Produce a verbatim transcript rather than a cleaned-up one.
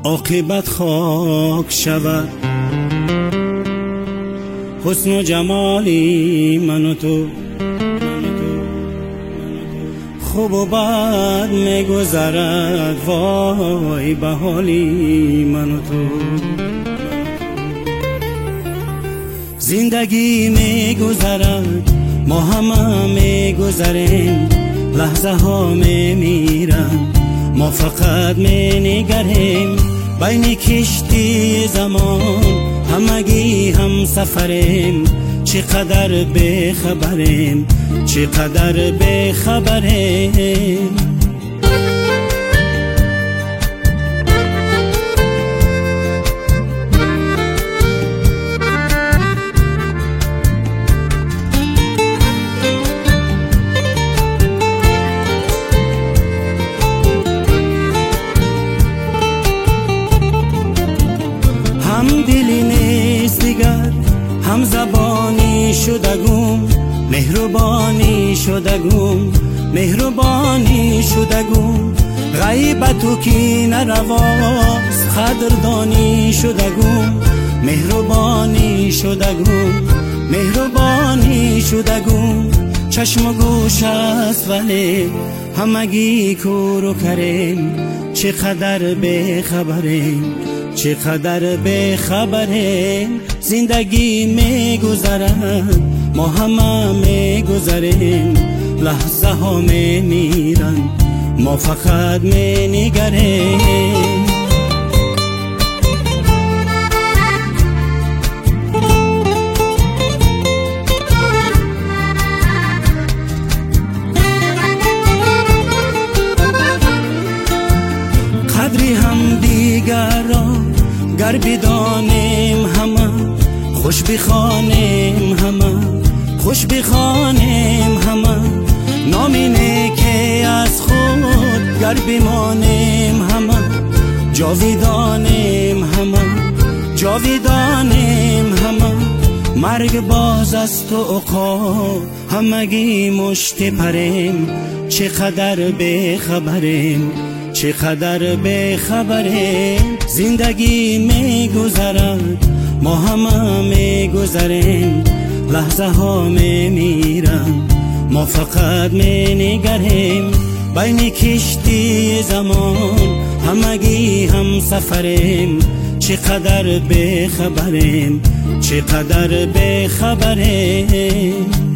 عاقبت خاک شود. حسن و جمالی من و تو، خوب و بد میگذرد، وای به حالی من و تو. زندگی میگذرد، ما همه میگذریم، لحظه ها میمیرن، ما فقط مینگریم. بین کشتی زمان همگی هم سفریم، چقدر بخبریم، چقدر بخبریم. هم دلی نیست دیگر، هم زبانی شدگم، مهربانی شدگم، مهربانی شدگم. غیبت و کینه رواست، قدردانی شدگم، مهربانی شدگم، مهربانی شدگم. چشم و گوش است ولی همگی کور و کریم، چقدر بخبریم، چقدر بخبریم. زندگی میگذرد، ما همه میگذریم، لحظه ها میمیرن، ما فقط مینگریم. قدری هم دیگر را گر بدانیم همه، خوش بخوانیم همه، خوش بخوانیم همه. نامی نیکی از خود گر بمانیم همه، جاویدانیم همه، جاویدانیم همه. مرگ باز است و عقاب همگی مشت پریم، چقدر بخبریم، چقدر بخبریم. زندگی میگذرد، ما همه میگذریم، لحظه ها میمیرن، ما فقط مینگریم. بین کشتی زمان همگی هم سفریم، چقدر بخبریم، چقدر بخبریم.